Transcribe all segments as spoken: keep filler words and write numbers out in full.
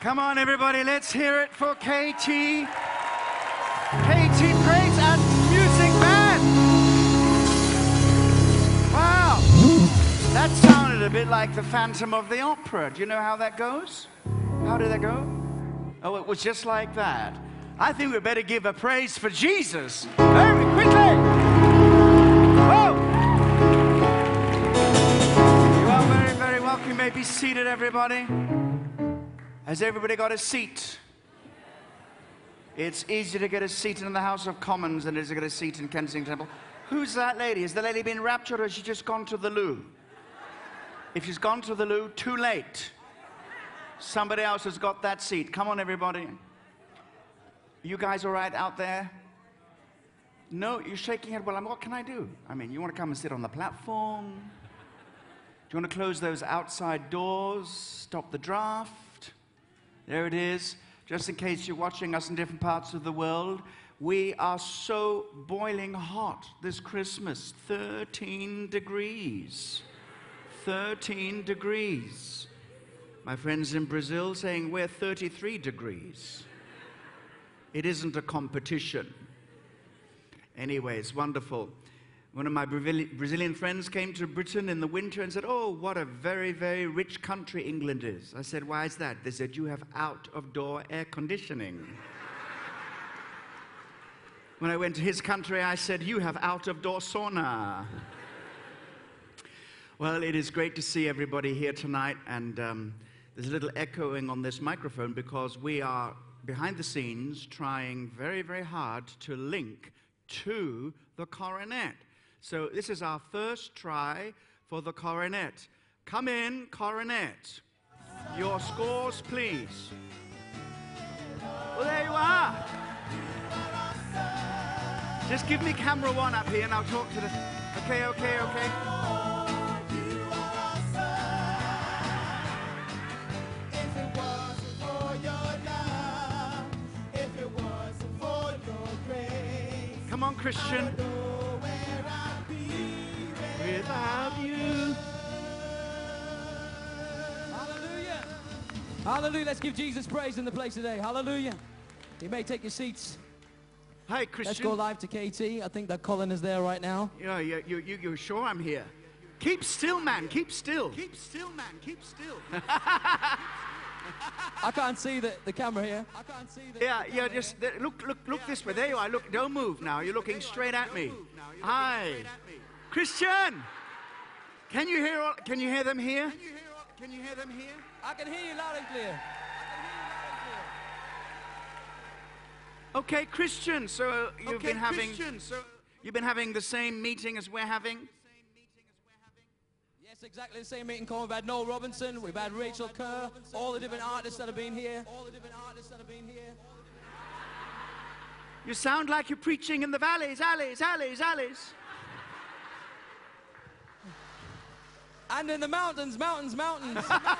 Come on, everybody, let's hear it for K T. K T Praise and Music Band. Wow, that sounded a bit like the Phantom of the Opera. Do you know how that goes? How did that go? Oh, it was just like that. I think we better give a praise for Jesus very quickly. Whoa! You are very, very welcome. You may be seated, everybody. Has everybody got a seat? It's easier to get a seat in the House of Commons than it is to get a seat in Kensington Temple. Who's that lady? Has the lady been raptured or has she just gone to the loo? If she's gone to the loo, too late. Somebody else has got that seat. Come on, everybody. You guys all right out there? No, you're shaking your head. Well, what can I do? I mean, you want to come and sit on the platform? Do you want to close those outside doors? Stop the draft? There it is. Just in case you're watching us in different parts of the world, we are so boiling hot this Christmas. thirteen degrees. thirteen degrees. My friends in Brazil saying we're thirty-three degrees. It isn't a competition. Anyway, it's wonderful. One of my Brazilian friends came to Britain in the winter and said, oh, what a very, very rich country England is. I said, why is that? They said, you have out-of-door air conditioning. When I went to his country, I said, you have out-of-door sauna. Well, it is great to see everybody here tonight, and um, there's a little echoing on this microphone because we are behind the scenes trying very, very hard to link to the coronet. So this is our first try for the coronet. Come in, coronet. Your scores, please. Well, there you are. Just give me camera one up here and I'll talk to the... Okay, okay, okay. Come on, Christian. Without you. Hallelujah. Hallelujah. Let's give Jesus praise in the place today. Hallelujah. You may take your seats. Hi, Christian. Let's go live to K T. I think that Colin is there right now. Yeah, you, you, you, you're sure I'm here? Keep still, man. Keep still. Keep still, man. Keep still. I can't see the, the camera here. I can't see the Yeah, the yeah, just the, look, look, look this way. There you are. Look, don't move now. You're looking straight at me. Hi. Christian, can you hear? All, can you hear them here? Can you hear? All, can you hear them here? I can hear you loud and clear. Okay, Christian. So you've okay, been having. Christian, so you've been having the same meeting as we're having. Yes, exactly the same meeting. We've had Noel Robinson. We've had Rachel Kerr. All the different artists that have been here. All the different artists that have been here. You sound like you're preaching in the valleys, alleys, alleys, alleys. And in the mountains, mountains, mountains.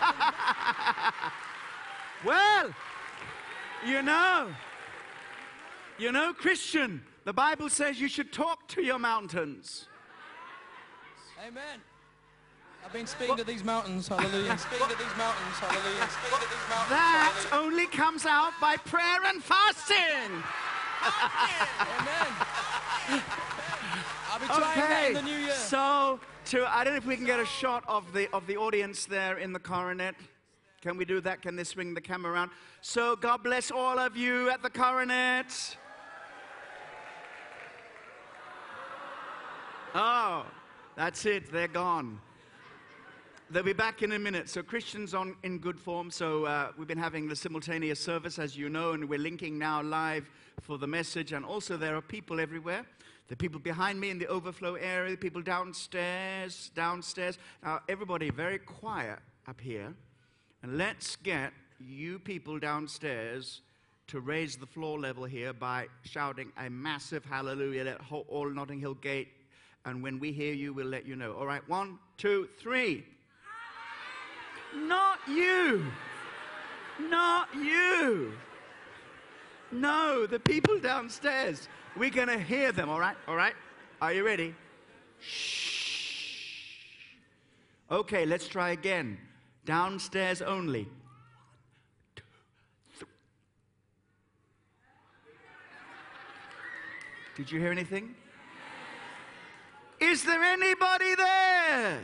Well, you know, you know, Christian, the Bible says you should talk to your mountains. Amen. I've been speaking what? to these mountains, hallelujah. Speaking to these mountains, hallelujah. Speaking to these mountains, that hallelujah. only comes out by prayer and fasting. Amen. I'll be trying Okay, that in the new year. So, to, I don't know if we can get a shot of the of the audience there in the coronet. Can we do that? Can they swing the camera around? So, God bless all of you at the coronet. Oh, that's it. They're gone. They'll be back in a minute. So Christian's on in good form. So uh, we've been having the simultaneous service, as you know, and we're linking now live for the message. And also there are people everywhere. The people behind me in the overflow area, the people downstairs, downstairs. Now, everybody very quiet up here. And let's get you people downstairs to raise the floor level here by shouting a massive hallelujah. Let all Notting Hill Gate. And when we hear you, we'll let you know. All right, one, two, three. Not you. Not you. No, the people downstairs. We're going to hear them, all right? All right? Are you ready? Shh. Okay, let's try again. Downstairs only. One, two, Did you hear anything? Is there anybody there?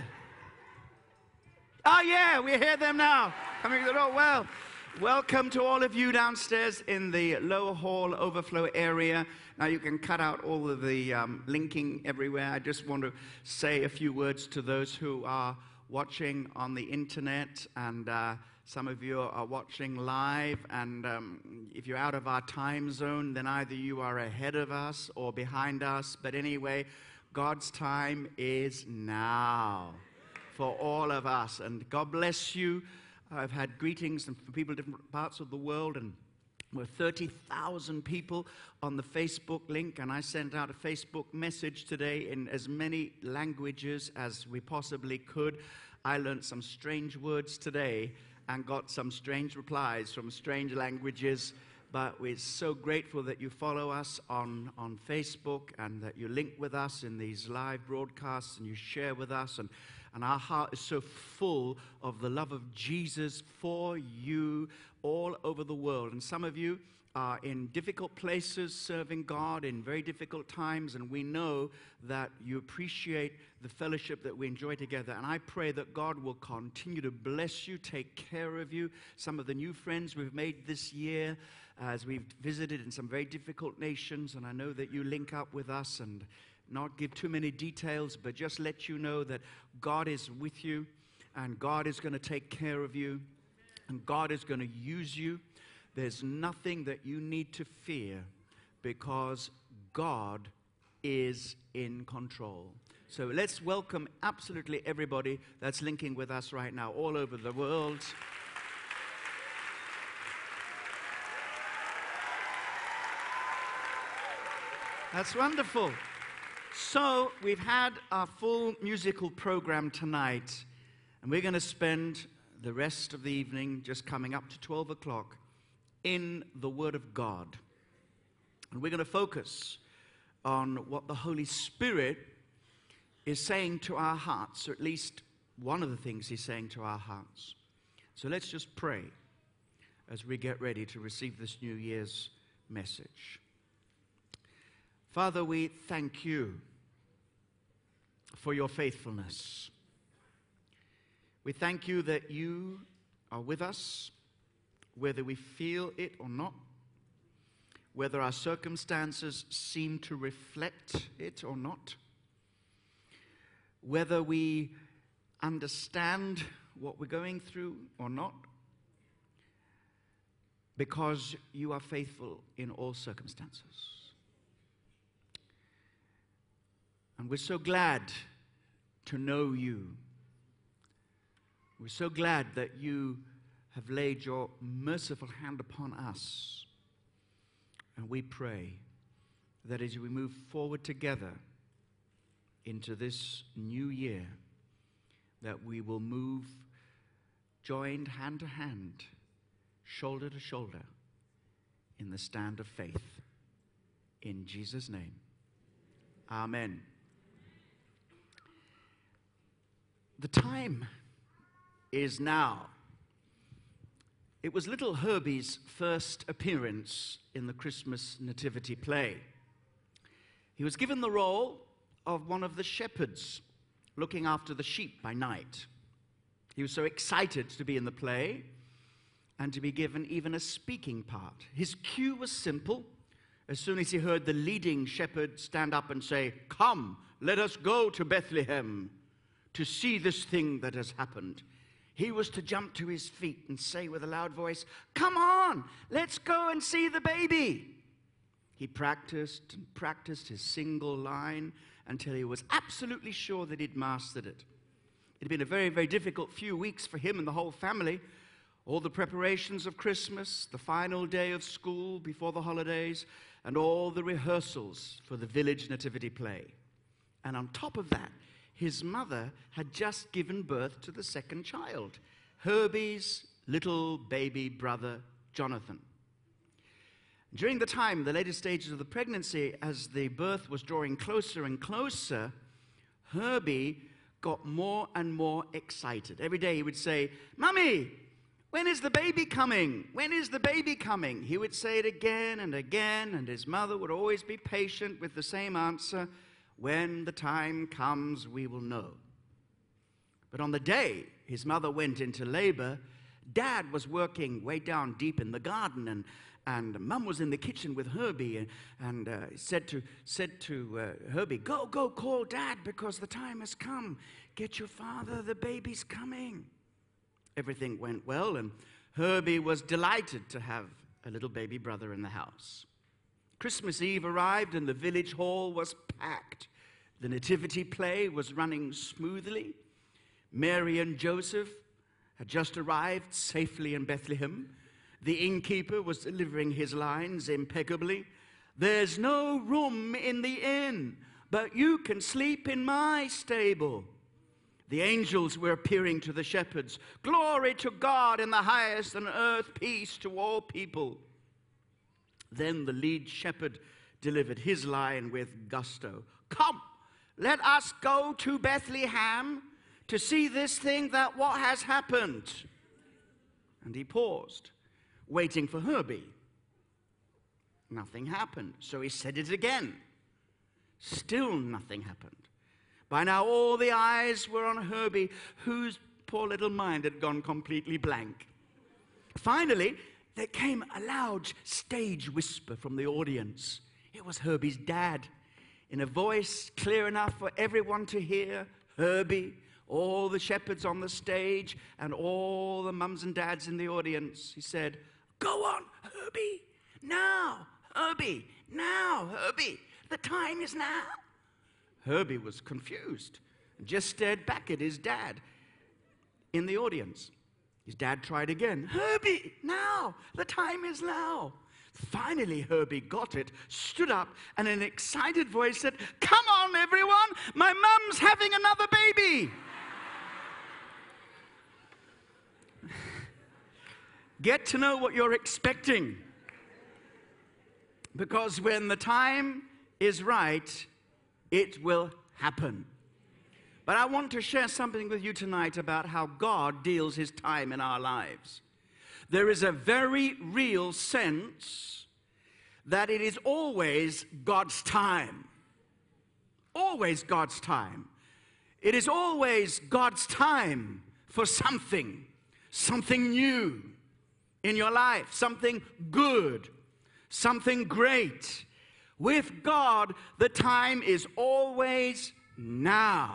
Oh, yeah, we hear them now. Coming to the door. Well, welcome to all of you downstairs in the lower hall overflow area. Now, you can cut out all of the um, linking everywhere. I just want to say a few words to those who are watching on the internet, and uh, some of you are watching live, and um, if you're out of our time zone, then either you are ahead of us or behind us. But anyway, God's time is now for all of us, and God bless you. I've had greetings from people in different parts of the world, and we're thirty thousand people on the Facebook link, and I sent out a Facebook message today in as many languages as we possibly could. I learned some strange words today and got some strange replies from strange languages, but we're so grateful that you follow us on, on Facebook and that you link with us in these live broadcasts and you share with us, and, and our heart is so full of the love of Jesus for you all over the world. And some of you are in difficult places serving God in very difficult times, and we know that you appreciate the fellowship that we enjoy together. And I pray that God will continue to bless you, take care of you. Some of the new friends we've made this year as we've visited in some very difficult nations, and I know that you link up with us, and not give too many details, but just let you know that God is with you, and God is going to take care of you, and God is going to use you. There's nothing that you need to fear, because God is in control. So let's welcome absolutely everybody that's linking with us right now all over the world. That's wonderful. So we've had our full musical program tonight, and we're going to spend the rest of the evening, just coming up to twelve o'clock, in the Word of God. And we're going to focus on what the Holy Spirit is saying to our hearts, or at least one of the things He's saying to our hearts. So let's just pray as we get ready to receive this New Year's message. Father, we thank you for your faithfulness. We thank you that you are with us, whether we feel it or not, whether our circumstances seem to reflect it or not, whether we understand what we're going through or not, because you are faithful in all circumstances. And we're so glad to know you. We're so glad that you have laid your merciful hand upon us. And we pray that as we move forward together into this new year, that we will move joined hand to hand, shoulder to shoulder, in the stand of faith. In Jesus' name, amen. The time is now. It was little Herbie's first appearance in the Christmas nativity play. He was given the role of one of the shepherds looking after the sheep by night. He was so excited to be in the play and to be given even a speaking part. His cue was simple. As soon as he heard the leading shepherd stand up and say, "Come, let us go to Bethlehem to see this thing that has happened," he was to jump to his feet and say with a loud voice, "Come on, let's go and see the baby." He practiced and practiced his single line until he was absolutely sure that he'd mastered it. It had been a very, very difficult few weeks for him and the whole family. All the preparations of Christmas, the final day of school before the holidays, and all the rehearsals for the village nativity play. And on top of that, his mother had just given birth to the second child, Herbie's little baby brother, Jonathan. During the time, the later stages of the pregnancy, as the birth was drawing closer and closer, Herbie got more and more excited. Every day he would say, "Mummy, When is the baby coming? When is the baby coming? He would say it again and again, and his mother would always be patient with the same answer. When the time comes, we will know. But on the day his mother went into labor, Dad was working way down deep in the garden, and, and Mum was in the kitchen with Herbie, and, and uh, said to, said to uh, Herbie, go, go, call Dad, because the time has come. Get your father, the baby's coming. Everything went well, and Herbie was delighted to have a little baby brother in the house. Christmas Eve arrived, and the village hall was packed. The nativity play was running smoothly. Mary and Joseph had just arrived safely in Bethlehem. The innkeeper was delivering his lines impeccably. There's no room in the inn, but you can sleep in my stable. The angels were appearing to the shepherds. Glory to God in the highest, and earth peace to all people. Then the lead shepherd delivered his line with gusto. Come, let us go to Bethlehem to see this thing that what has happened. And he paused, waiting for Herbie. Nothing happened, so he said it again. Still nothing happened. By now all the eyes were on Herbie, whose poor little mind had gone completely blank. Finally, there came a loud stage whisper from the audience. It was Herbie's dad. In a voice clear enough for everyone to hear, Herbie, all the shepherds on the stage, and all the mums and dads in the audience, he said, go on, Herbie, now, Herbie, now, Herbie, the time is now. Herbie was confused and just stared back at his dad in the audience. His dad tried again. Herbie, now! The time is now! Finally, Herbie got it, stood up, and in an excited voice said, come on, everyone! My mum's having another baby! Get to know what you're expecting. Because when the time is right, it will happen. But I want to share something with you tonight about how God deals his time in our lives. There is a very real sense that it is always God's time. Always God's time. It is always God's time for something, something new in your life, something good, something great. With God, the time is always now.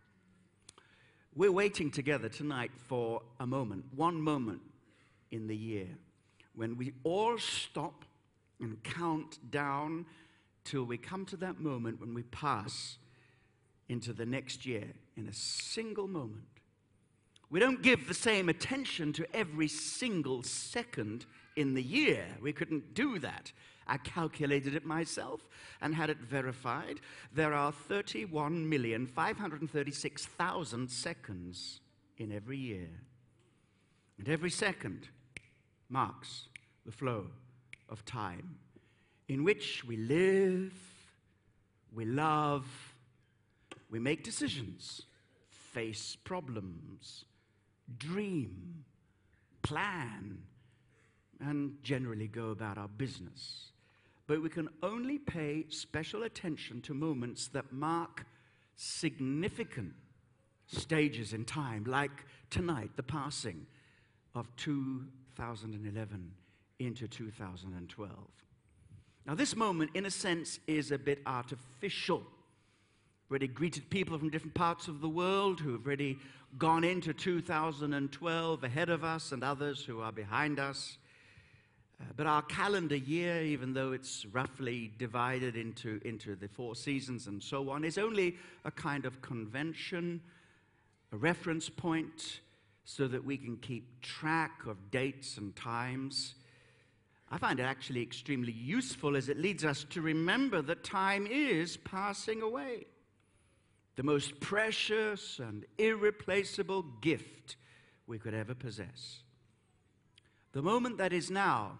We're waiting together tonight for a moment, one moment in the year, when we all stop and count down till we come to that moment when we pass into the next year in a single moment. We don't give the same attention to every single second in the year. We couldn't do that. I calculated it myself and had it verified. There are thirty-one million five hundred thirty-six thousand seconds in every year. And every second marks the flow of time in which we live, we love, we make decisions, face problems, dream, plan, and generally go about our business. But we can only pay special attention to moments that mark significant stages in time, like tonight, the passing of two thousand eleven into two thousand twelve. Now, this moment, in a sense, is a bit artificial. We've already greeted people from different parts of the world who have already gone into two thousand twelve ahead of us, and others who are behind us. Uh, but our calendar year, even though it's roughly divided into, into the four seasons and so on, is only a kind of convention, a reference point, so that we can keep track of dates and times. I find it actually extremely useful as it leads us to remember that time is passing away. The most precious and irreplaceable gift we could ever possess. The moment that is now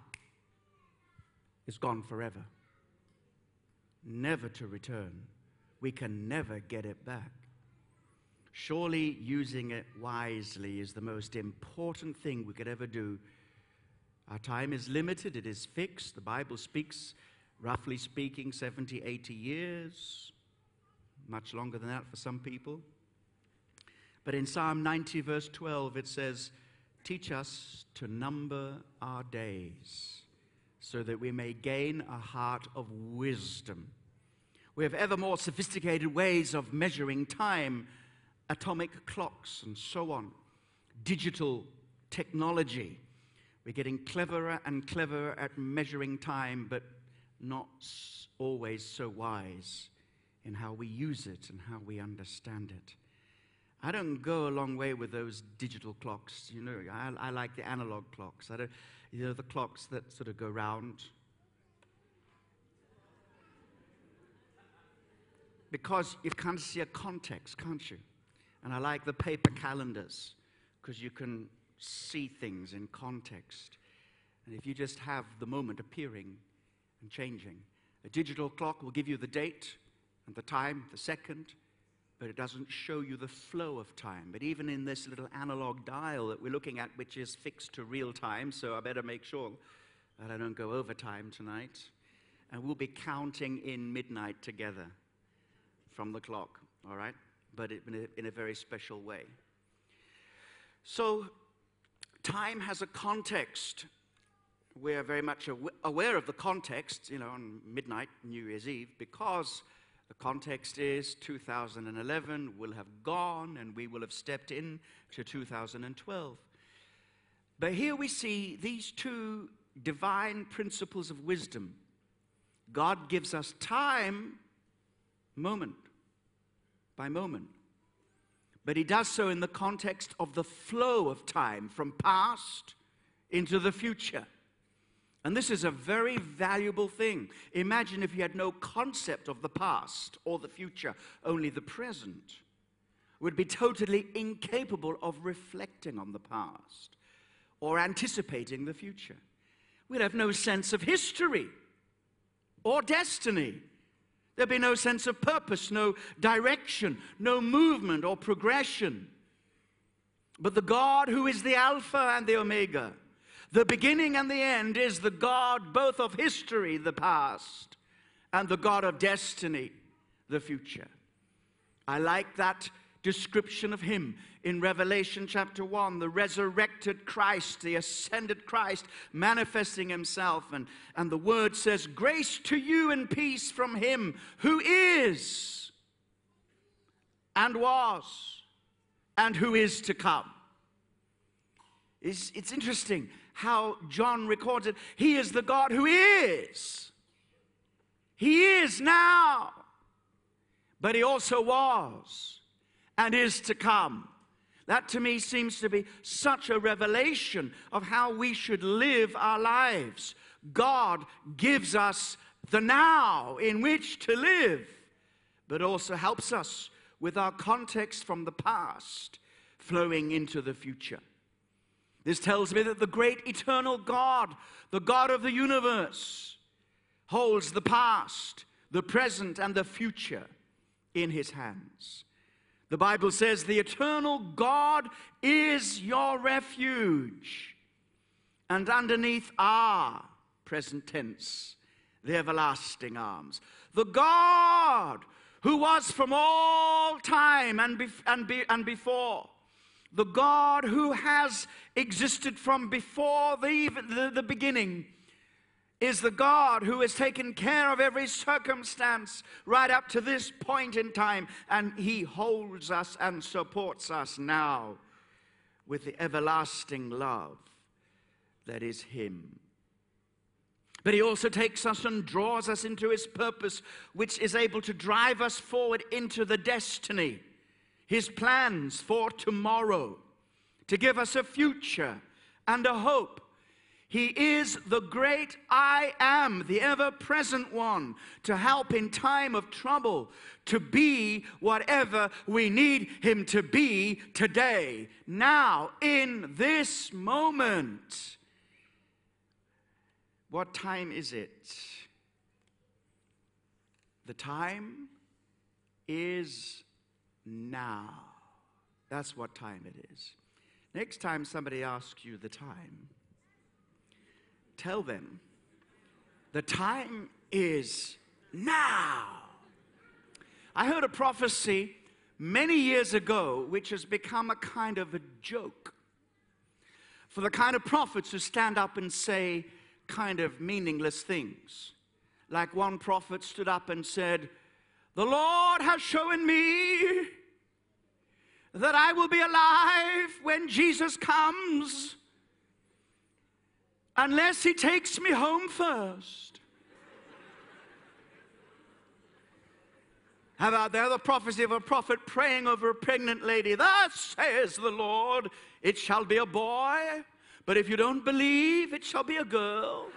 is gone forever, never to return. We can never get it back. Surely using it wisely is the most important thing we could ever do. Our time is limited, it is fixed. The Bible speaks, roughly speaking, seventy, eighty years, much longer than that for some people. But in Psalm ninety, verse twelve, it says, teach us to number our days, so that we may gain a heart of wisdom. We have ever more sophisticated ways of measuring time, atomic clocks and so on, digital technology. We're getting cleverer and cleverer at measuring time, but not always so wise in how we use it and how we understand it. I don't go a long way with those digital clocks. You know, I, I like the analog clocks. I don't, you know, the clocks that sort of go round. Because you can't see a context, can't you? And I like the paper calendars, because you can see things in context. And if you just have the moment appearing and changing. A digital clock will give you the date and the time, the second, but it doesn't show you the flow of time. But even in this little analog dial that we're looking at, which is fixed to real time, so I better make sure that I don't go over time tonight. And we'll be counting in midnight together from the clock, all right? But in a, in a very special way. So time has a context. We're very much aw- aware of the context, you know, on midnight, New Year's Eve, because the context is two thousand eleven will have gone and we will have stepped in to two thousand twelve. But here we see these two divine principles of wisdom. God gives us time, moment by moment. But he does so in the context of the flow of time from past into the future. And this is a very valuable thing. Imagine if you had no concept of the past or the future, only the present. Would be totally incapable of reflecting on the past or anticipating the future. We'd have no sense of history or destiny. There'd be no sense of purpose, no direction, no movement or progression. But the God who is the Alpha and the Omega, the beginning and the end, is the God both of history, the past, and the God of destiny, the future. I like that description of him in Revelation chapter one, the resurrected Christ, the ascended Christ manifesting himself. And, and the word says, grace to you and peace from him who is and was and who is to come. It's, it's interesting how John recorded, he is the God who is. He is now, but he also was and is to come. That to me seems to be such a revelation of how we should live our lives. God gives us the now in which to live, but also helps us with our context from the past flowing into the future. This tells me that the great eternal God, the God of the universe, holds the past, the present, and the future in his hands. The Bible says the eternal God is your refuge. And underneath are, present tense, the everlasting arms. The God who was from all time and, be, and, be, and before. The God who has existed from before the, the, the beginning is the God who has taken care of every circumstance right up to this point in time. And he holds us and supports us now with the everlasting love that is him. But he also takes us and draws us into his purpose, which is able to drive us forward into the destiny, his plans for tomorrow, to give us a future and a hope. He is the great I am, the ever-present one, to help in time of trouble, to be whatever we need him to be today, now, in this moment. What time is it? The time is now. That's what time it is. Next time somebody asks you the time, tell them the time is now. I heard a prophecy many years ago which has become a kind of a joke for the kind of prophets who stand up and say kind of meaningless things. Like one prophet stood up and said, "The Lord has shown me that I will be alive when Jesus comes, unless he takes me home first." How about the other prophecy of a prophet praying over a pregnant lady? "Thus says the Lord, it shall be a boy, but if you don't believe, it shall be a girl."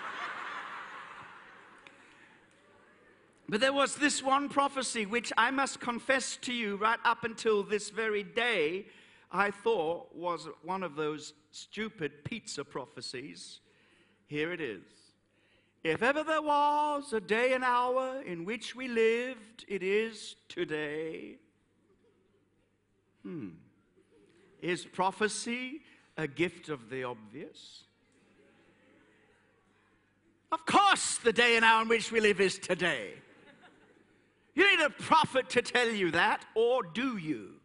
But there was this one prophecy which I must confess to you, right up until this very day, I thought was one of those stupid pizza prophecies. Here it is. If ever there was a day and hour in which we lived, it is today. Hmm. Is prophecy a gift of the obvious? Of course, the day and hour in which we live is today. You need a prophet to tell you that, or do you?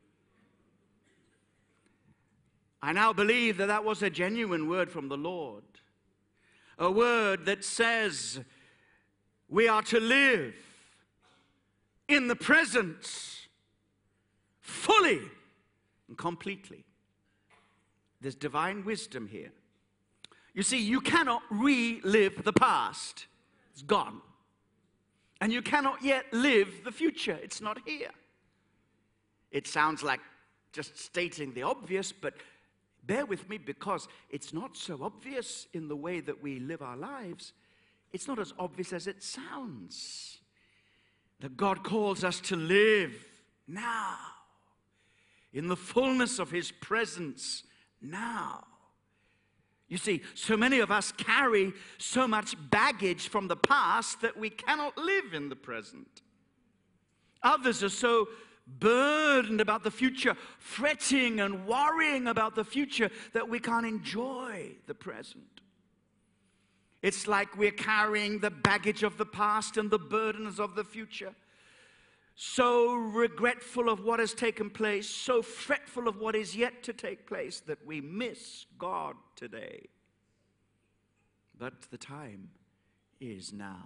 I now believe that that was a genuine word from the Lord. A word that says we are to live in the present fully and completely. There's divine wisdom here. You see, you cannot relive the past. It's gone. And you cannot yet live the future. It's not here. It sounds like just stating the obvious, but bear with me, because it's not so obvious in the way that we live our lives. It's not as obvious as it sounds. That God calls us to live now, in the fullness of his presence now. You see, so many of us carry so much baggage from the past that we cannot live in the present. Others are so burdened about the future, fretting and worrying about the future, that we can't enjoy the present. It's like we're carrying the baggage of the past and the burdens of the future. So regretful of what has taken place, so fretful of what is yet to take place, that we miss God today. But the time is now.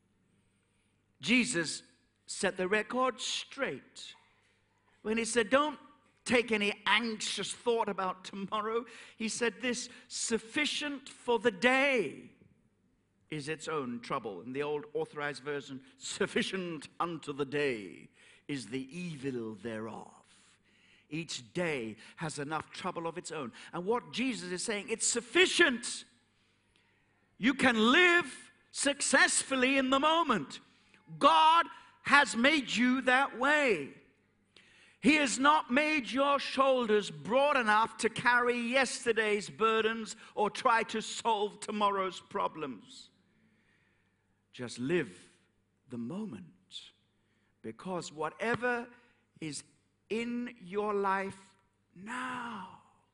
Jesus set the record straight when he said, don't take any anxious thought about tomorrow. He said this: sufficient for the day is its own trouble. In the old authorized version, sufficient unto the day is the evil thereof. Each day has enough trouble of its own. And what Jesus is saying, it's sufficient. You can live successfully in the moment. God has made you that way. He has not made your shoulders broad enough to carry yesterday's burdens or try to solve tomorrow's problems. Just live the moment, because whatever is in your life now,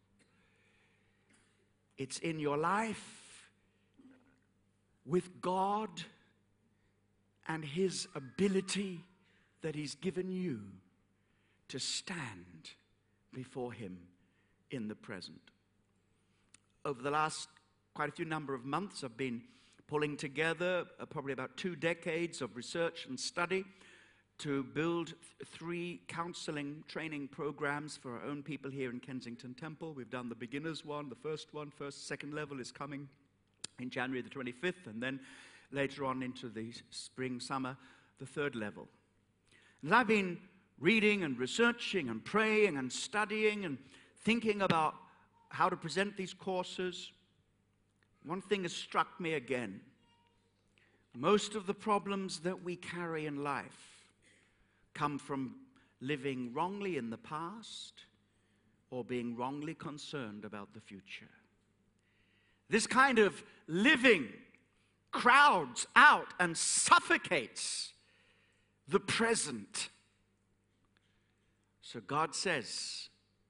it's in your life with God and his ability that he's given you to stand before him in the present. Over the last quite a few number of months, I've been pulling together uh, probably about two decades of research and study to build th- three counseling training programs for our own people here in Kensington Temple. We've done the beginners one, the first one, first, second level is coming in January the twenty-fifth, and then later on into the spring, summer, the third level. And I've been reading and researching and praying and studying and thinking about how to present these courses. One thing has struck me again. Most of the problems that we carry in life come from living wrongly in the past or being wrongly concerned about the future. This kind of living crowds out and suffocates the present. So God says,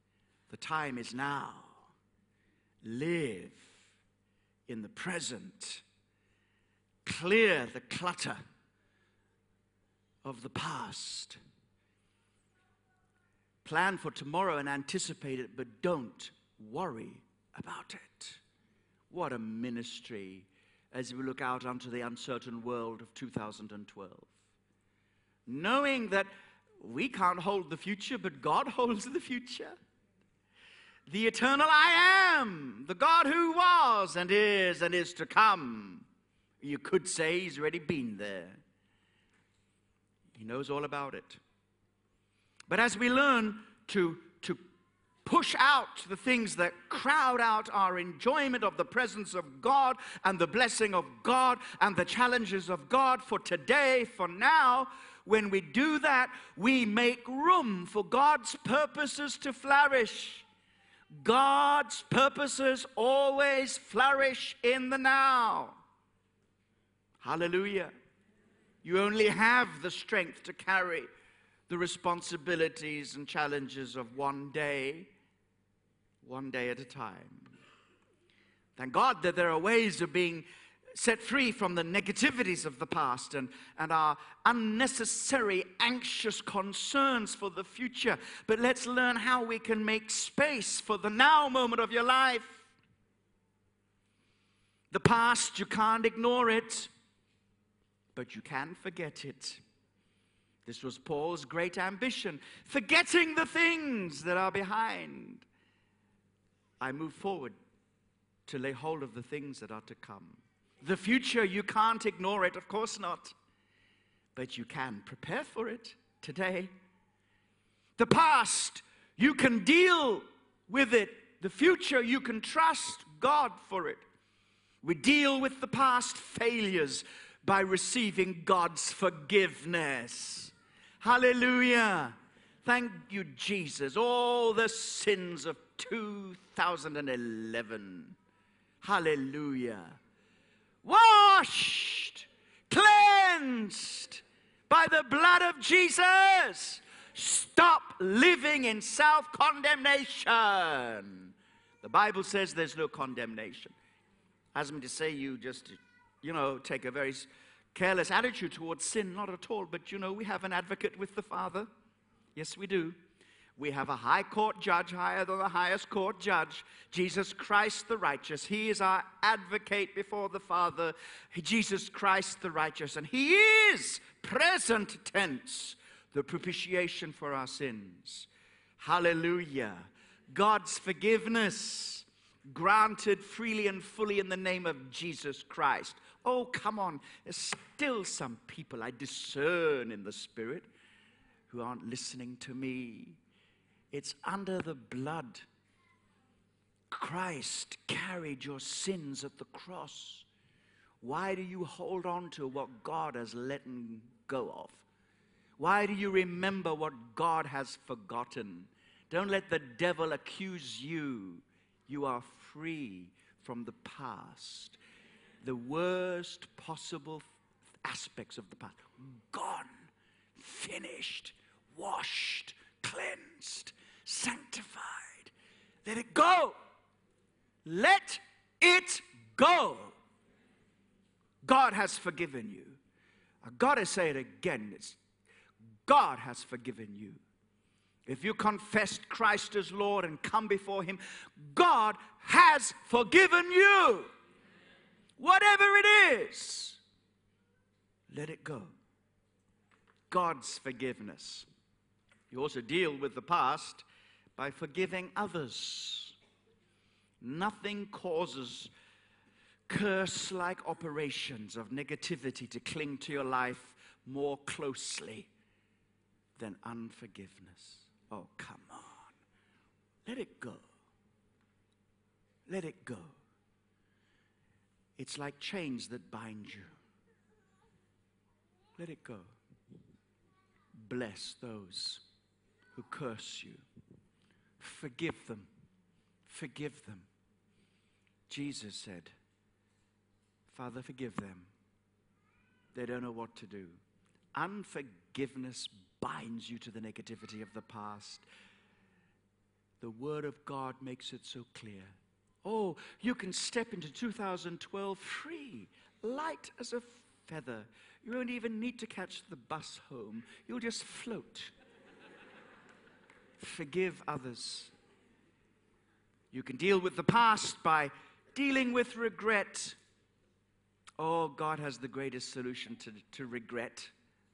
The time is now. Live in the present. Clear the clutter of the past. Plan for tomorrow and anticipate it, but don't worry about it. What a ministry as we look out onto the uncertain world of two thousand twelve. Knowing that we can't hold the future, but God holds the future. The eternal I am, the God who was and is and is to come. You could say he's already been there. He knows all about it. But as we learn to, to push out the things that crowd out our enjoyment of the presence of God and the blessing of God and the challenges of God for today, for now, when we do that, we make room for God's purposes to flourish. God's purposes always flourish in the now. Hallelujah. You only have the strength to carry the responsibilities and challenges of one day, one day at a time. Thank God that there are ways of being set free from the negativities of the past and, and our unnecessary anxious concerns for the future. But let's learn how we can make space for the now moment of your life. The past, you can't ignore it, but you can forget it. This was Paul's great ambition, forgetting the things that are behind. I move forward to lay hold of the things that are to come. The future, you can't ignore it, of course not. But you can prepare for it today. The past, you can deal with it. The future, you can trust God for it. We deal with the past failures by receiving God's forgiveness. Hallelujah. Thank you, Jesus. All the sins of two thousand eleven. Hallelujah. Washed, cleansed by the blood of Jesus. Stop living in self-condemnation. The Bible says there's no condemnation. Hasn't meant to say you just, you know, take a very careless attitude towards sin. Not at all. But, you know, we have an advocate with the Father. Yes, we do. We have a high court judge, higher than the highest court judge, Jesus Christ the righteous. He is our advocate before the Father, Jesus Christ the righteous. And he is, present tense, the propitiation for our sins. Hallelujah. God's forgiveness granted freely and fully in the name of Jesus Christ. Oh, come on. There's still some people I discern in the Spirit who aren't listening to me. It's under the blood. Christ carried your sins at the cross. Why do you hold on to what God has let go of? Why do you remember what God has forgotten? Don't let the devil accuse you. You are free from the past. The worst possible aspects of the past. Gone. Finished. Washed. Cleansed. Sanctified. Let it go. Let it go. God has forgiven you. I've got to say it again. It's God has forgiven you. If you confessed Christ as Lord and come before Him, God has forgiven you. Whatever it is, let it go. God's forgiveness. You also deal with the past by forgiving others. Nothing causes curse-like operations of negativity to cling to your life more closely than unforgiveness. Oh, come on. Let it go. Let it go. It's like chains that bind you. Let it go. Bless those who curse you. Forgive them. Forgive them. Jesus said, Father, forgive them. They don't know what to do. Unforgiveness binds you to the negativity of the past. The Word of God makes it so clear. Oh, you can step into two thousand twelve free, light as a feather. You won't even need to catch the bus home. You'll just float. Forgive others. You can deal with the past by dealing with regret. Oh, God has the greatest solution to, to regret.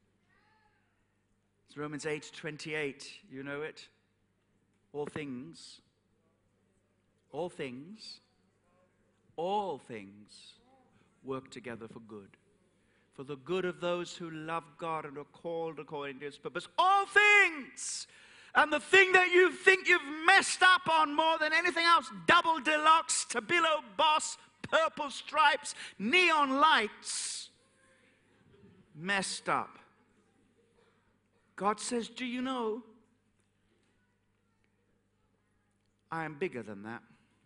It's Romans eight twenty-eight. You know it? All things, all things, all things work together for good. For the good of those who love God and are called according to His purpose. All things! And the thing that you think you've messed up on more than anything else, double deluxe, Stabilo Boss, purple stripes, neon lights, messed up. God says, do you know, I am bigger than that.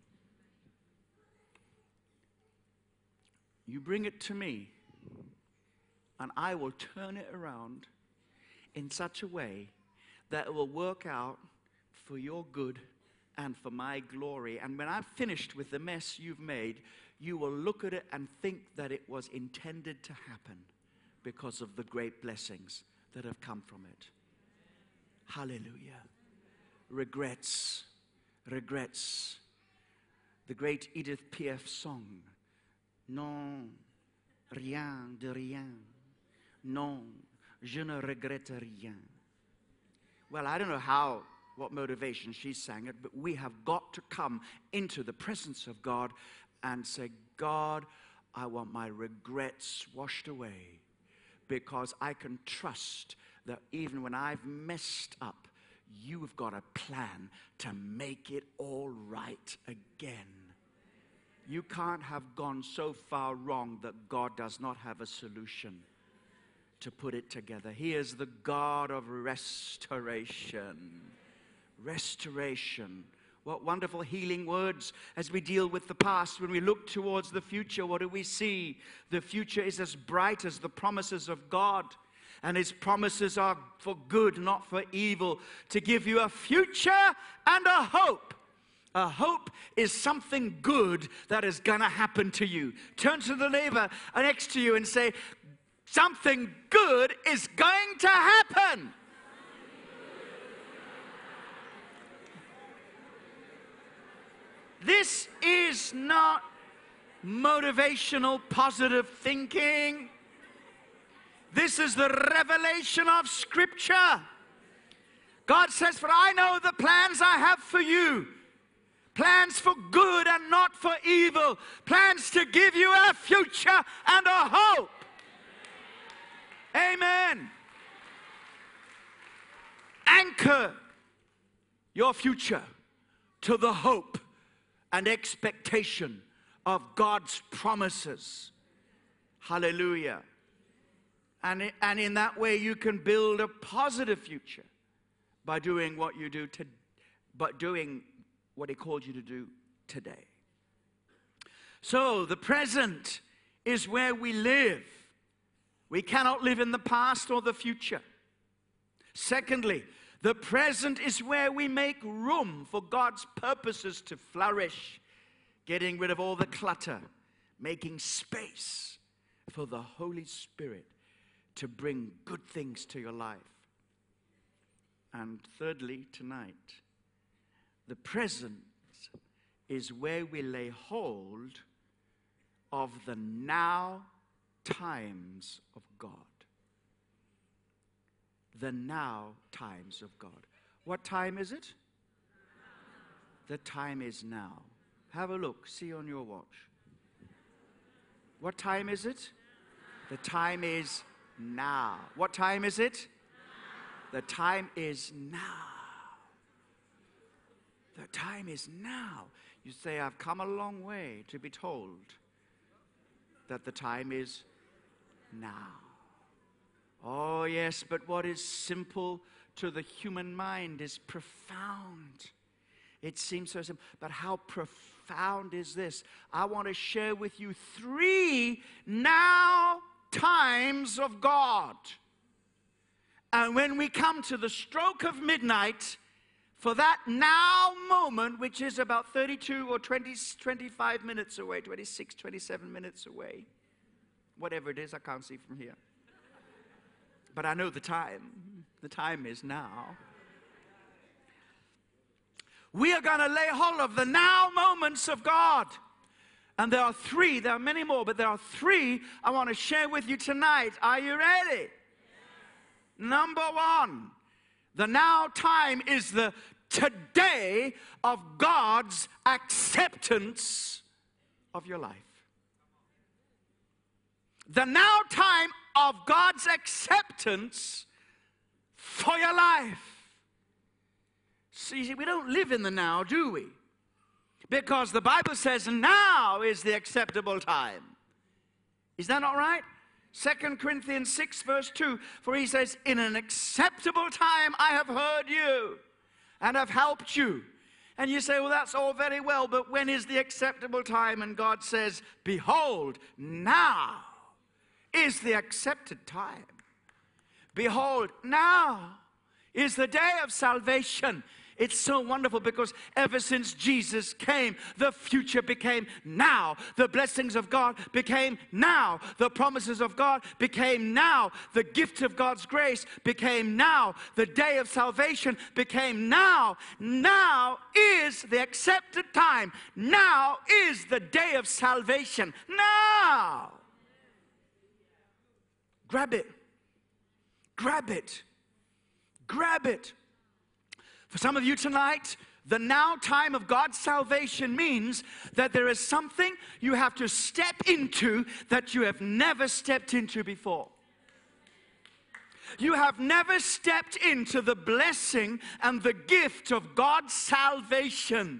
You bring it to me, and I will turn it around in such a way that it will work out for your good and for my glory. And when I've finished with the mess you've made, you will look at it and think that it was intended to happen because of the great blessings that have come from it. Hallelujah. Regrets. Regrets. The great Edith Piaf song. Non, rien de rien. Non, je ne regrette rien. Well, I don't know how, what motivation she sang it, but we have got to come into the presence of God and say, God, I want my regrets washed away, because I can trust that even when I've messed up, you have got a plan to make it all right again. You can't have gone so far wrong that God does not have a solution to put it together. He is the God of restoration. Restoration. What wonderful healing words as we deal with the past. When we look towards the future, what do we see? The future is as bright as the promises of God. And His promises are for good, not for evil, to give you a future and a hope. A hope is something good that is going to happen to you. Turn to the neighbor next to you and say, something good is going to happen. This is not motivational, positive thinking. This is the revelation of Scripture. God says, for I know the plans I have for you. Plans for good and not for evil. Plans to give you a future and a hope. Amen. Anchor your future to the hope and expectation of God's promises. Hallelujah. And, it, and in that way you can build a positive future by doing what you do to, but doing what He called you to do today. So the present is where we live. We cannot live in the past or the future. Secondly, the present is where we make room for God's purposes to flourish, getting rid of all the clutter, making space for the Holy Spirit to bring good things to your life. And thirdly, tonight, the present is where we lay hold of the now times of God. The now times of God. What time is it? The time is now. Have a look. See on your watch. What time is it? The time is now. What time is it? The time is now. The time is now. You say, I've come a long way to be told that the time is now. Oh, yes, but what is simple to the human mind is profound. It seems so simple, but how profound is this? I want to share with you three now times of God. And when we come to the stroke of midnight, for that now moment, which is about thirty-two or twenty, twenty-five minutes away, twenty-six, twenty-seven minutes away. Whatever it is, I can't see from here. But I know the time. The time is now. We are going to lay hold of the now moments of God. And there are three, there are many more, but there are three I want to share with you tonight. Are you ready? Yes. Number one, the now time is the today of God's acceptance of your life. The now time of God's acceptance for your life. See, we don't live in the now, do we? Because the Bible says now is the acceptable time. Is that not right? Second Corinthians six verse two, for he says, in an acceptable time I have heard you and have helped you. And you say, well, that's all very well, but when is the acceptable time? And God says, behold, now is the accepted time. Behold, now is the day of salvation. It's so wonderful because ever since Jesus came, the future became now. The blessings of God became now. The promises of God became now. The gift of God's grace became now. The day of salvation became now. Now is the accepted time. Now is the day of salvation. Now. Grab it. Grab it. Grab it. For some of you tonight, the now time of God's salvation means that there is something you have to step into that you have never stepped into before. You have never stepped into the blessing and the gift of God's salvation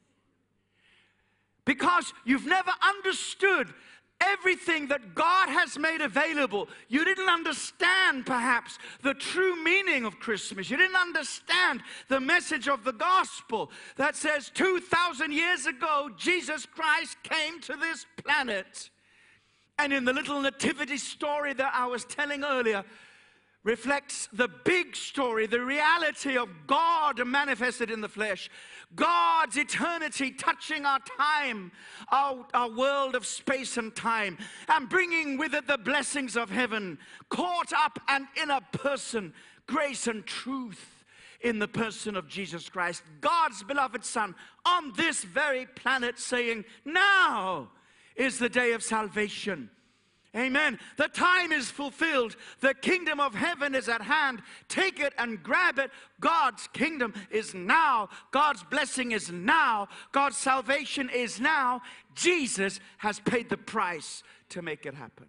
because you've never understood everything that God has made available. You didn't understand, perhaps, the true meaning of Christmas. You didn't understand the message of the gospel that says two thousand years ago, Jesus Christ came to this planet. And in the little nativity story that I was telling earlier, reflects the big story, the reality of God manifested in the flesh. God's eternity touching our time, our, our world of space and time, and bringing with it the blessings of heaven, caught up and in a person, grace and truth in the person of Jesus Christ, God's beloved Son, on this very planet, saying, now is the day of salvation. Amen. The time is fulfilled. The kingdom of heaven is at hand. Take it and grab it. God's kingdom is now. God's blessing is now. God's salvation is now. Jesus has paid the price to make it happen.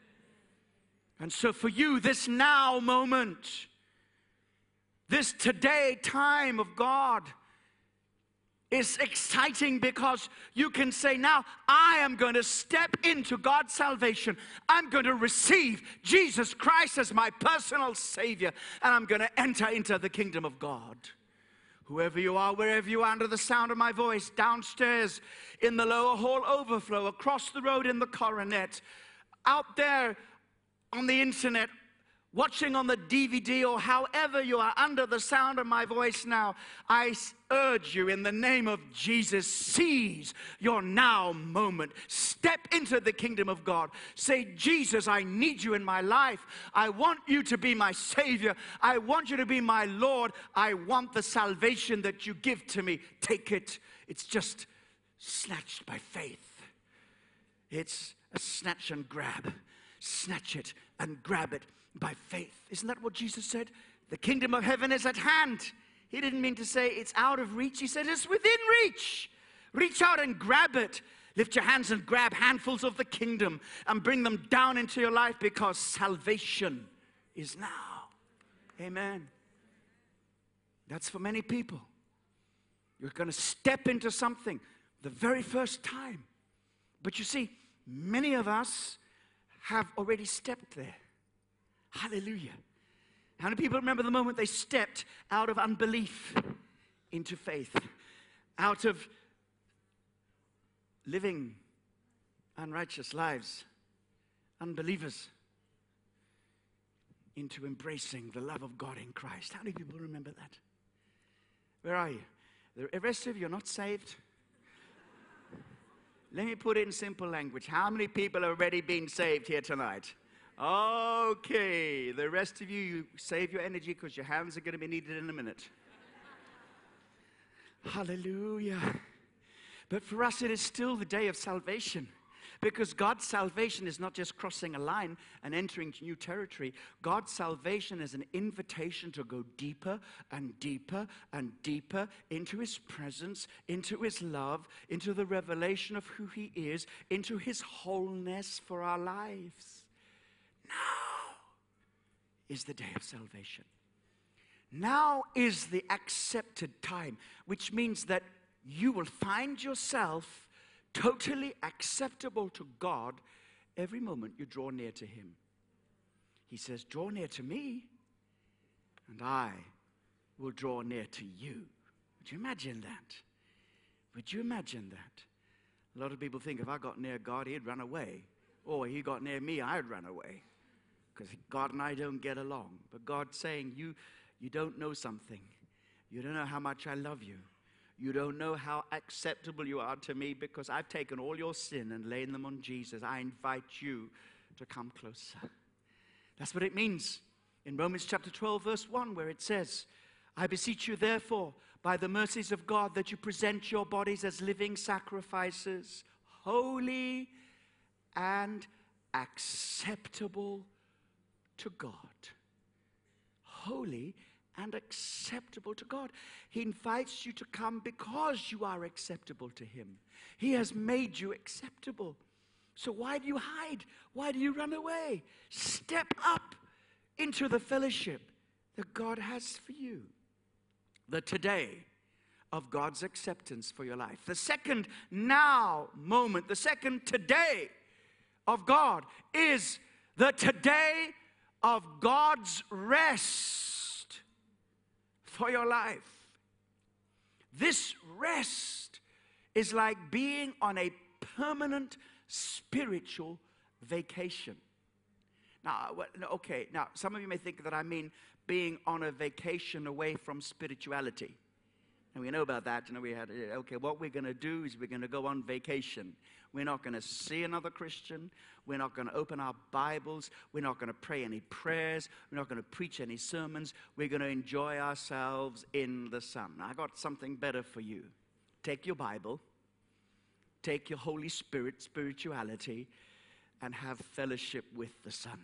And so for you, this now moment, this today time of God, is exciting because you can say, now I am going to step into God's salvation. I'm going to receive Jesus Christ as my personal Savior, and I'm going to enter into the kingdom of God. Whoever you are, wherever you are, under the sound of my voice, downstairs in the lower hall overflow, across the road in the coronet, out there on the internet, watching on the D V D, or however you are under the sound of my voice now, I urge you in the name of Jesus, seize your now moment. Step into the kingdom of God. Say, Jesus, I need you in my life. I want you to be my Savior. I want you to be my Lord. I want the salvation that you give to me. Take it. It's just snatched by faith. It's a snatch and grab. Snatch it and grab it by faith. Isn't that what Jesus said? The kingdom of heaven is at hand. He didn't mean to say it's out of reach. He said it's within reach. Reach out and grab it. Lift your hands and grab handfuls of the kingdom and bring them down into your life, because salvation is now. Amen. That's for many people. You're going to step into something the very first time. But you see, many of us have already stepped there. Hallelujah. How many people remember the moment they stepped out of unbelief into faith? Out of living unrighteous lives, unbelievers, into embracing the love of God in Christ. How many people remember that? Where are you? The rest of you are not saved? Let me put it in simple language. How many people have already been saved here tonight? Okay. The rest of you, you save your energy because your hands are going to be needed in a minute. Hallelujah. But for us, it is still the day of salvation. Because God's salvation is not just crossing a line and entering new territory. God's salvation is an invitation to go deeper and deeper and deeper into His presence, into His love, into the revelation of who He is, into His wholeness for our lives. Now is the day of salvation. Now is the accepted time, which means that you will find yourself totally acceptable to God every moment you draw near to Him. He says, draw near to me, and I will draw near to you. Would you imagine that? Would you imagine that? A lot of people think if I got near God, He'd run away. Or He got near me, I'd run away. Because God and I don't get along. But God's saying, you, you don't know something. You don't know how much I love you. You don't know how acceptable you are to me because I've taken all your sin and laid them on Jesus. I invite you to come closer. That's what it means in Romans chapter twelve, verse one, where it says, I beseech you therefore, by the mercies of God, that you present your bodies as living sacrifices, holy and acceptable to God. Holy and acceptable to God. He invites you to come because you are acceptable to Him. He has made you acceptable. So why do you hide? Why do you run away? Step up into the fellowship that God has for you. The today of God's acceptance for your life. The second now moment, the second today of God is the today of God's rest for your life. This rest is like being on a permanent spiritual vacation. Now, okay, now some of you may think that I mean being on a vacation away from spirituality. And we know about that. You know, we had, okay, what we're going to do is we're going to go on vacation. We're not going to see another Christian. We're not going to open our Bibles. We're not going to pray any prayers. We're not going to preach any sermons. We're going to enjoy ourselves in the sun. Now, I got something better for you. Take your Bible, take your Holy Spirit, spirituality, and have fellowship with the Son.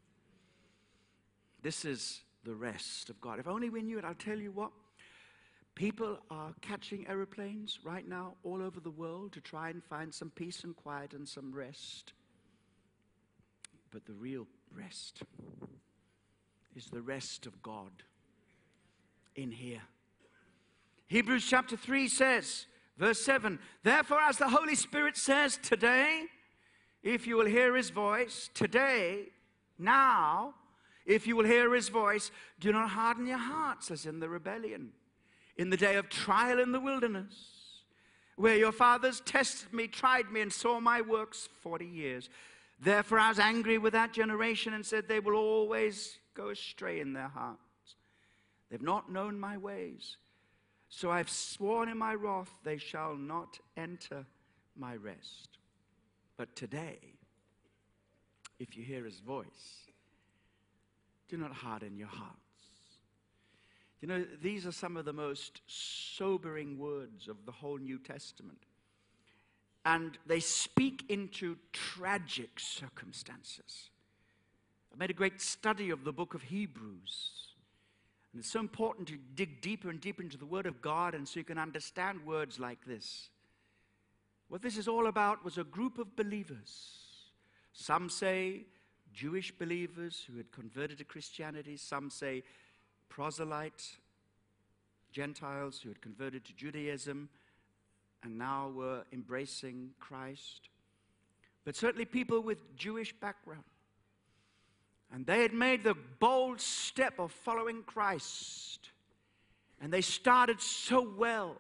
This is the rest of God. If only we knew it, I'll tell you what. People are catching aeroplanes right now all over the world to try and find some peace and quiet and some rest. But the real rest is the rest of God in here. Hebrews chapter three says, verse seven, therefore as the Holy Spirit says today, if you will hear His voice, today, now, if you will hear His voice, do not harden your hearts as in the rebellion. In the day of trial in the wilderness, where your fathers tested me, tried me, and saw my works forty years. Therefore I was angry with that generation and said, they will always go astray in their hearts. They've not known my ways. So I've sworn in my wrath, they shall not enter my rest. But today, if you hear His voice, do not harden your hearts. You know, these are some of the most sobering words of the whole New Testament. And they speak into tragic circumstances. I made a great study of the book of Hebrews. And it's so important to dig deeper and deeper into the Word of God, and so you can understand words like this. What this is all about was a group of believers. Some say Jewish believers who had converted to Christianity. Some say proselyte Gentiles who had converted to Judaism and now were embracing Christ. But certainly people with Jewish background. And they had made the bold step of following Christ. And they started so well.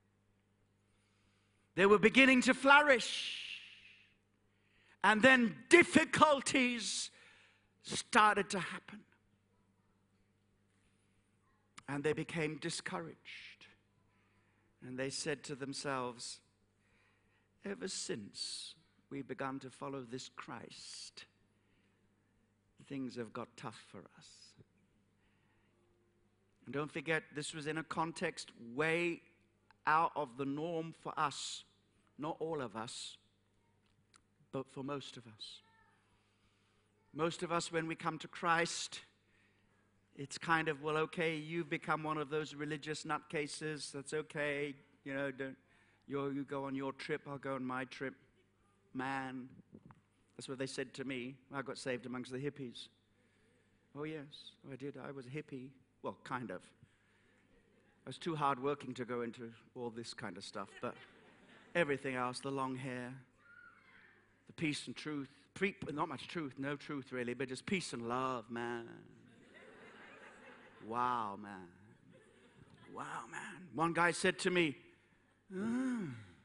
They were beginning to flourish. And then difficulties started to happen. And they became discouraged. And they said to themselves, ever since we began to follow this Christ, things have got tough for us. And don't forget, this was in a context way out of the norm for us. Not all of us, but for most of us. Most of us, when we come to Christ, it's kind of, well, okay, you've become one of those religious nutcases. That's okay. You know, don't, you you go on your trip, I'll go on my trip. Man, that's what they said to me. I got saved amongst the hippies. Oh, yes, I did. I was a hippie. Well, kind of. I was too hard-working to go into all this kind of stuff, but everything else, the long hair, the peace and truth, pre- not much truth, no truth really, but just peace and love, man. Wow, man. Wow, man. One guy said to me, ah,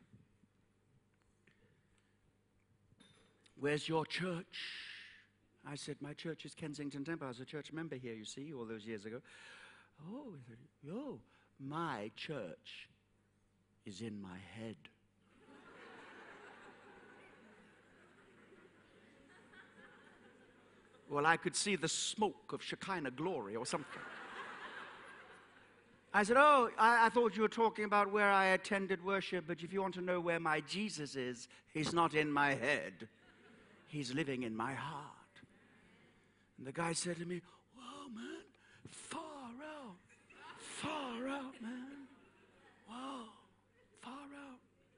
where's your church? I said, my church is Kensington Temple. I was a church member here, you see, all those years ago. Oh, he said, yo, my church is in my head. Well, I could see the smoke of Shekinah glory or something. I said, oh, I, I thought you were talking about where I attended worship, but if you want to know where my Jesus is, he's not in my head. He's living in my heart. And the guy said to me, whoa, man, far out, far out, man. Whoa, far out.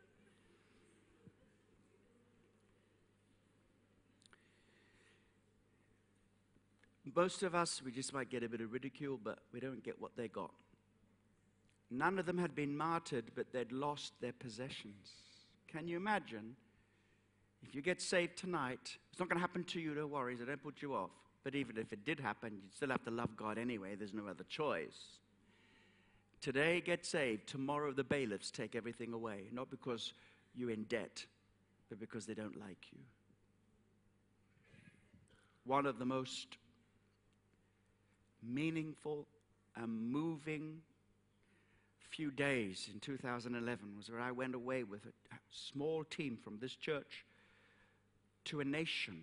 Most of us, we just might get a bit of ridicule, but we don't get what they got. None of them had been martyred, but they'd lost their possessions. Can you imagine? If you get saved tonight, it's not going to happen to you, don't worry, so don't put you off. But even if it did happen, you'd still have to love God anyway. There's no other choice. Today, get saved. Tomorrow, the bailiffs take everything away. Not because you're in debt, but because they don't like you. One of the most meaningful and moving few days in two thousand eleven was where I went away with a small team from this church to a nation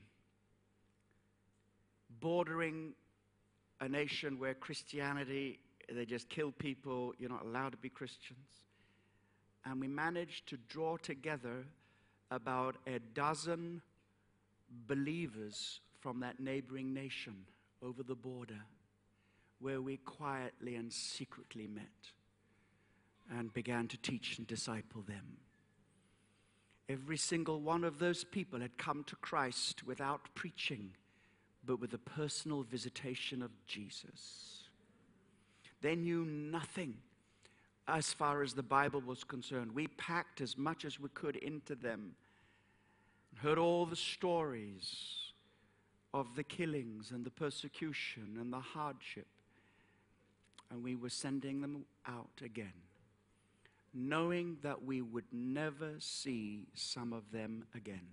bordering a nation where Christianity, they just kill people, you're not allowed to be Christians. And we managed to draw together about a dozen believers from that neighboring nation over the border, where we quietly and secretly met and began to teach and disciple them. Every single one of those people had come to Christ without preaching, but with a personal visitation of Jesus. They knew nothing as far as the Bible was concerned. We packed as much as we could into them, heard all the stories of the killings and the persecution and the hardship, and we were sending them out again, knowing that we would never see some of them again.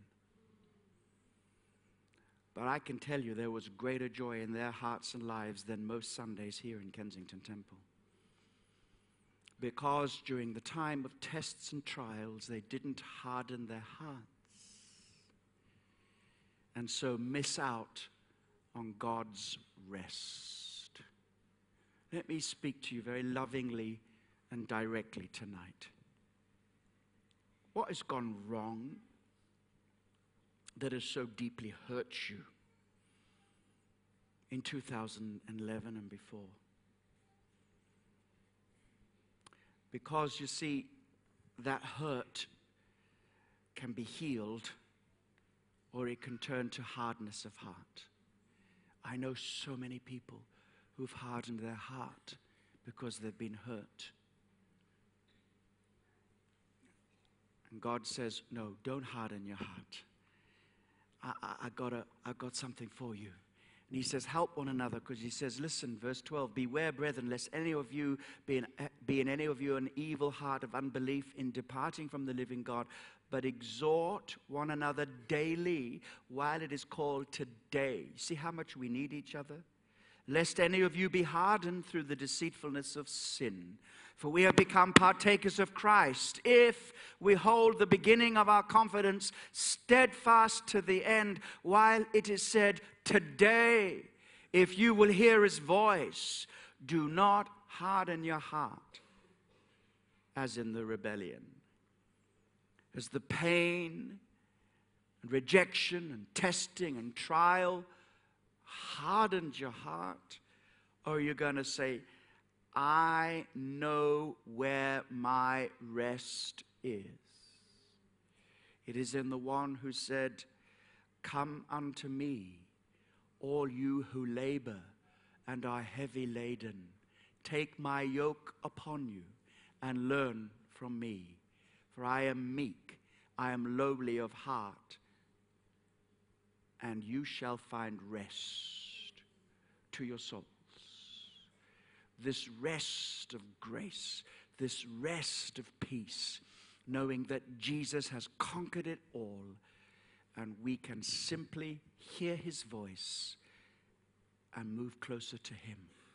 But I can tell you there was greater joy in their hearts and lives than most Sundays here in Kensington Temple. Because during the time of tests and trials, they didn't harden their hearts and so miss out on God's rest. Let me speak to you very lovingly and directly tonight. What has gone wrong that has so deeply hurt you in two thousand eleven and before? Because you see, that hurt can be healed or it can turn to hardness of heart. I know so many people who've hardened their heart because they've been hurt. And God says, no, don't harden your heart. I, I, I, got a, I got something for you. And he says, help one another, because he says, listen, verse twelve, beware, brethren, lest any of you be in, be in any of you an evil heart of unbelief in departing from the living God, but exhort one another daily while it is called today. See how much we need each other? lest any of you be hardened through the deceitfulness of sin. For we have become partakers of Christ, if we hold the beginning of our confidence steadfast to the end, while it is said, today, if you will hear his voice, do not harden your heart, as in the rebellion. As the pain and rejection and testing and trial hardened your heart, or are you going to say, I know where my rest is? It is in the one who said, come unto me, all you who labor and are heavy laden. Take my yoke upon you and learn from me. For I am meek, I am lowly of heart, and you shall find rest to your souls. This rest of grace, this rest of peace, knowing that Jesus has conquered it all, and we can simply hear his voice and move closer to him.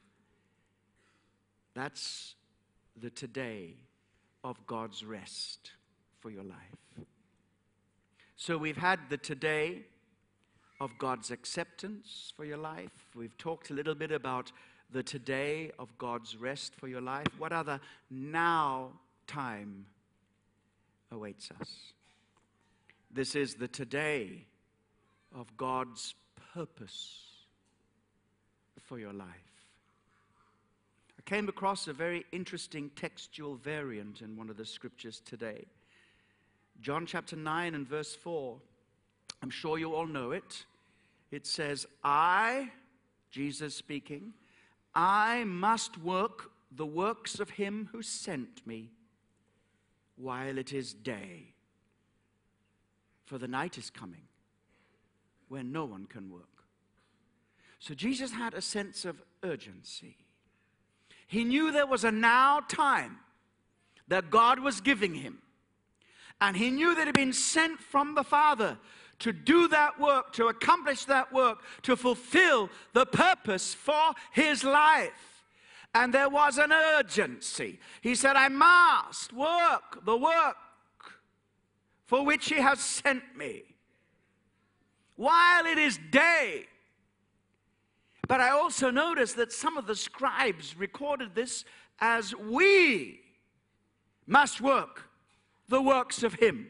That's the today of God's rest for your life. So we've had the today of God's acceptance for your life. We've talked a little bit about the today of God's rest for your life. What other now time awaits us? This is the today of God's purpose for your life. I came across a very interesting textual variant in one of the scriptures today. John chapter nine and verse four. I'm sure you all know it. It says, I, Jesus speaking, I must work the works of him who sent me while it is day. For the night is coming when no one can work. So Jesus had a sense of urgency. He knew there was a now time that God was giving him. And he knew that he'd been sent from the Father to do that work, to accomplish that work, to fulfill the purpose for his life. And there was an urgency. He said, I must work the work for which he has sent me while it is day. But I also noticed that some of the scribes recorded this as we must work the works of him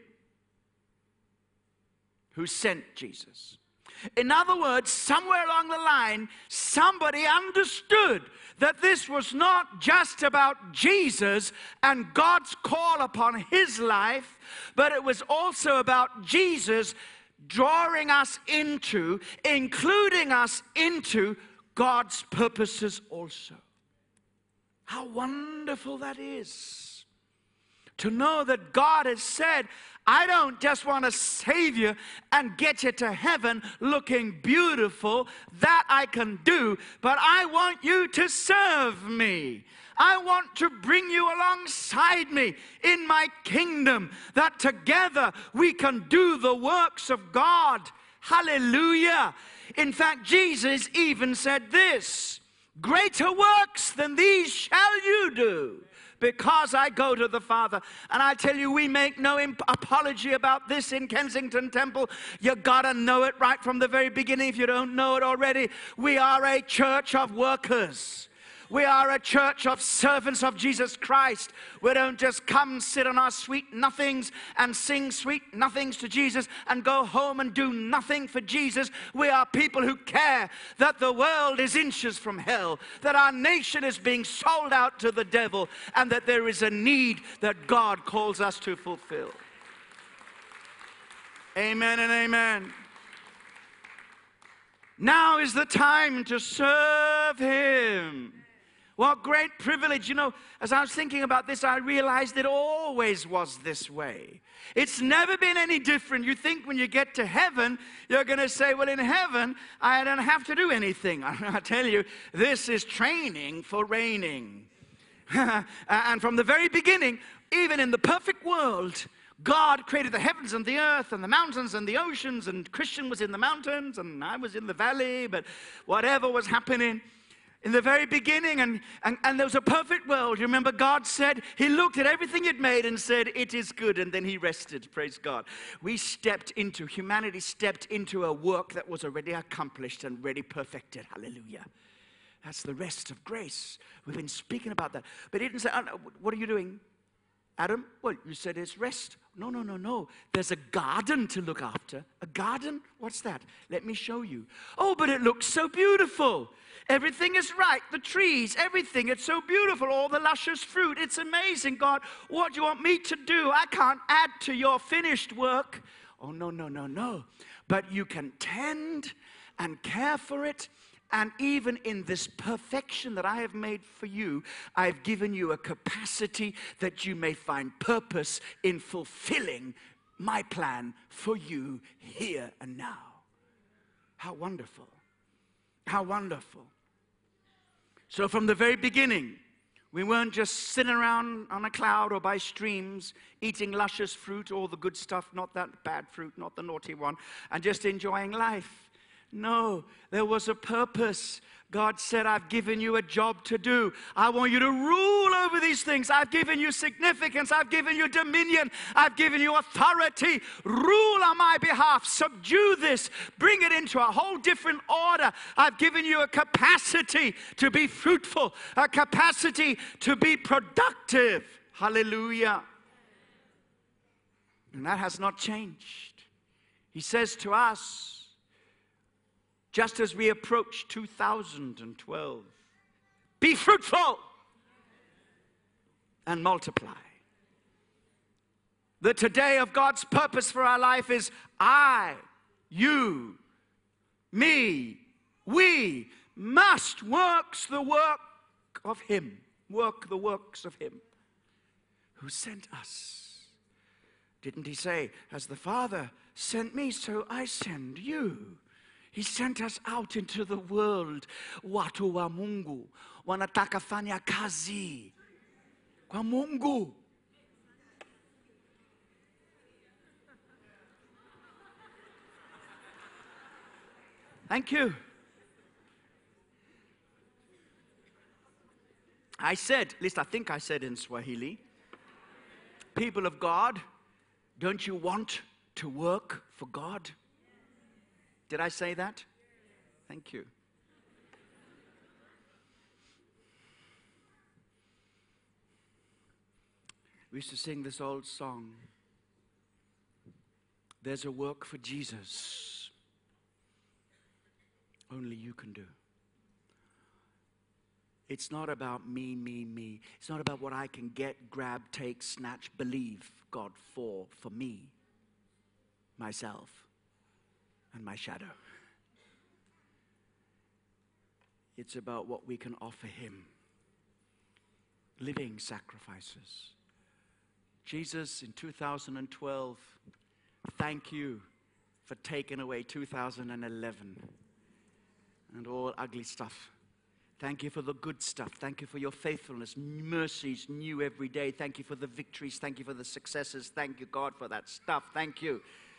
who sent Jesus. In other words, somewhere along the line, somebody understood that this was not just about Jesus and God's call upon his life, but it was also about Jesus drawing us into, including us into God's purposes also. How wonderful that is. To know that God has said, I don't just want to save you and get you to heaven looking beautiful. That I can do. But I want you to serve me. I want to bring you alongside me in my kingdom. That together we can do the works of God. Hallelujah. In fact, Jesus even said this, greater works than these shall you do, because I go to the Father. And I tell you, we make no imp- apology about this in Kensington Temple. You gotta know it right from the very beginning if you don't know it already. We are a church of workers. We are a church of servants of Jesus Christ. We don't just come sit on our sweet nothings and sing sweet nothings to Jesus and go home and do nothing for Jesus. We are people who care that the world is inches from hell, that our nation is being sold out to the devil, and that there is a need that God calls us to fulfill. Amen and amen. Now is the time to serve him. What great privilege. You know, as I was thinking about this, I realized it always was this way. It's never been any different. You think when you get to heaven, you're going to say, well, in heaven, I don't have to do anything. I tell you, this is training for reigning. And from the very beginning, even in the perfect world, God created the heavens and the earth and the mountains and the oceans, and Christian was in the mountains and I was in the valley, but whatever was happening, In the very beginning, and, and, and there was a perfect world. You remember God said, he looked at everything he'd made and said, it is good, and then he rested. Praise God. We stepped into, humanity stepped into a work that was already accomplished and ready perfected. Hallelujah. That's the rest of grace. We've been speaking about that. But he didn't say, oh, no, what are you doing, Adam? Well, you said it's rest. No, no, no, no. There's a garden to look after. A garden? What's that? Let me show you. Oh, but it looks so beautiful. Everything is right. The trees, everything. It's so beautiful. All the luscious fruit. It's amazing. God, what do you want me to do? I can't add to your finished work. Oh, no, no, no, no. But you can tend and care for it. And even in this perfection that I have made for you, I've given you a capacity that you may find purpose in fulfilling my plan for you here and now. How wonderful. How wonderful. So from the very beginning, we weren't just sitting around on a cloud or by streams, eating luscious fruit, all the good stuff, not that bad fruit, not the naughty one, and just enjoying life. No, there was a purpose. God said, I've given you a job to do. I want you to rule over these things. I've given you significance. I've given you dominion. I've given you authority. Rule on my behalf. Subdue this. Bring it into a whole different order. I've given you a capacity to be fruitful, a capacity to be productive. Hallelujah. And that has not changed. He says to us, just as we approach two thousand twelve, be fruitful and multiply. The today of God's purpose for our life is I, you, me, we must work the work of Him, work the works of Him who sent us. Didn't He say, as the Father sent me, so I send you? He sent us out into the world. Watu wa Mungu wanataka fanya kazi kwa Mungu. Thank you. I said, at least I think I said in Swahili, people of God, don't you want to work for God? Did I say that? Thank you. We used to sing this old song. There's a work for Jesus only you can do. It's not about me, me, me. It's not about what I can get, grab, take, snatch, believe God for, for me, myself, and my shadow. It's about what we can offer Him. Living sacrifices. Jesus, in two thousand twelve, thank you for taking away two thousand eleven and all ugly stuff. Thank you for the good stuff. Thank you for your faithfulness, mercies new every day. Thank you for the victories. Thank you for the successes. Thank you, God, for that stuff. Thank you.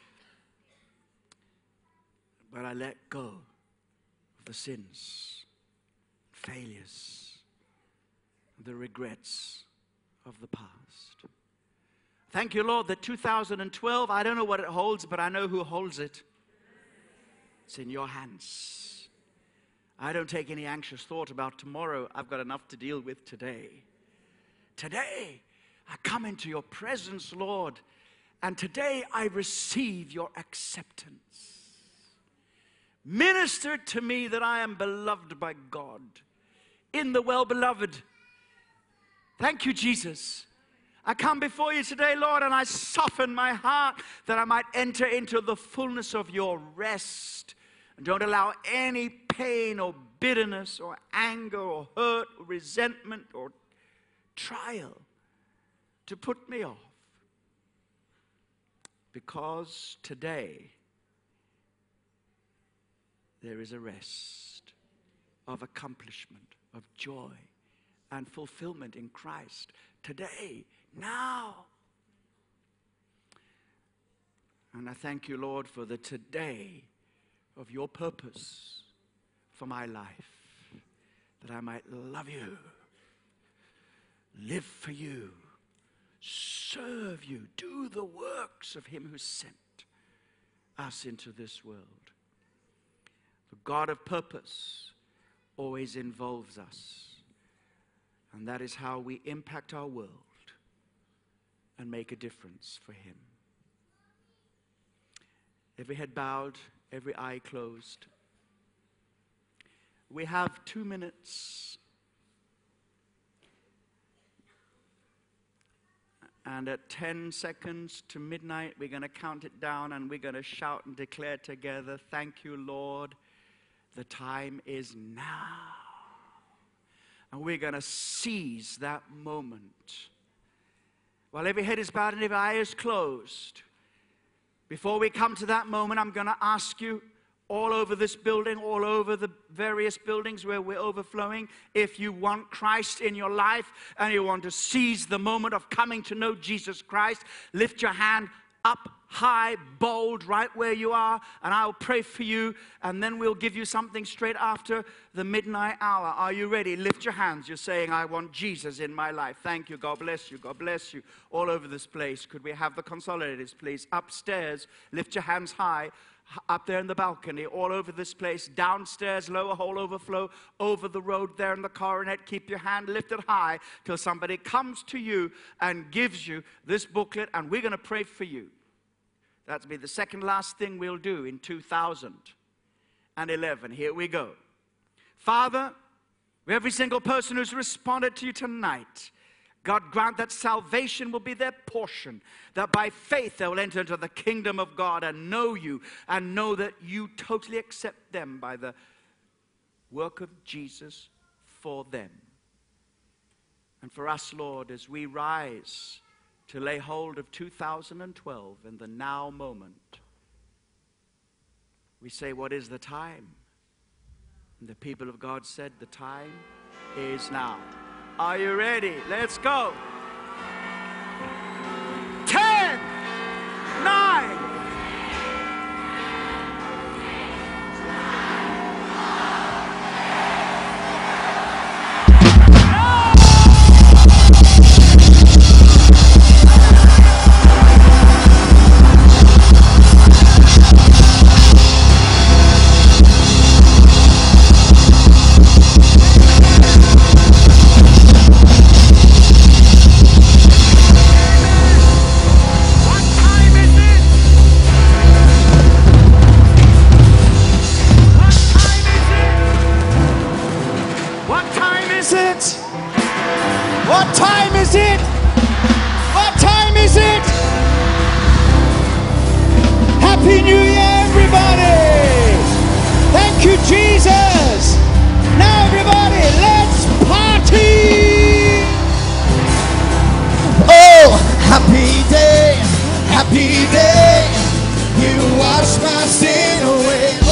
But I let go of the sins, failures, the regrets of the past. Thank you, Lord, that two thousand twelve, I don't know what it holds, but I know who holds it. It's in your hands. I don't take any anxious thought about tomorrow. I've got enough to deal with today. Today, I come into your presence, Lord, and today I receive your acceptance. Minister to me that I am beloved by God, in the well-beloved. Thank you, Jesus. I come before you today, Lord, and I soften my heart that I might enter into the fullness of your rest. And don't allow any pain or bitterness or anger or hurt or resentment or trial to put me off. Because today there is a rest of accomplishment, of joy and fulfillment in Christ. Today, now. And I thank you, Lord, for the today of your purpose for my life. that I might love you, live for you, serve you, do the works of him who sent us into this world. The God of purpose always involves us, and that is how we impact our world and make a difference for him. Every head bowed, every eye closed. We have two minutes. And at ten seconds to midnight, we're going to count it down and we're going to shout and declare together, thank you, Lord. The time is now. And we're going to seize that moment. While every head is bowed and every eye is closed, before we come to that moment, I'm going to ask you, all over this building, all over the various buildings where we're overflowing, if you want Christ in your life and you want to seize the moment of coming to know Jesus Christ, lift your hand up high, bold, right where you are, and I'll pray for you, and then we'll give you something straight after the midnight hour. Are you ready? Lift your hands. You're saying, I want Jesus in my life. Thank you. God bless you. God bless you. All over this place. Could we have the consolidators, please? Upstairs, lift your hands high. Up there in the balcony, all over this place, downstairs, lower hall overflow, over the road there in the coronet. Keep your hand lifted high till somebody comes to you and gives you this booklet, and we're going to pray for you. That'll be the second last thing we'll do in two thousand eleven. Here we go. Father, every single person who's responded to you tonight, God grant that salvation will be their portion, that by faith they will enter into the kingdom of God and know you, and know that you totally accept them by the work of Jesus for them. And for us, Lord, as we rise to lay hold of two thousand twelve in the now moment, we say, what is the time? And the people of God said, the time is now. Are you ready? Let's go. Ten, nine. Happy day, happy day, you wash my sin away.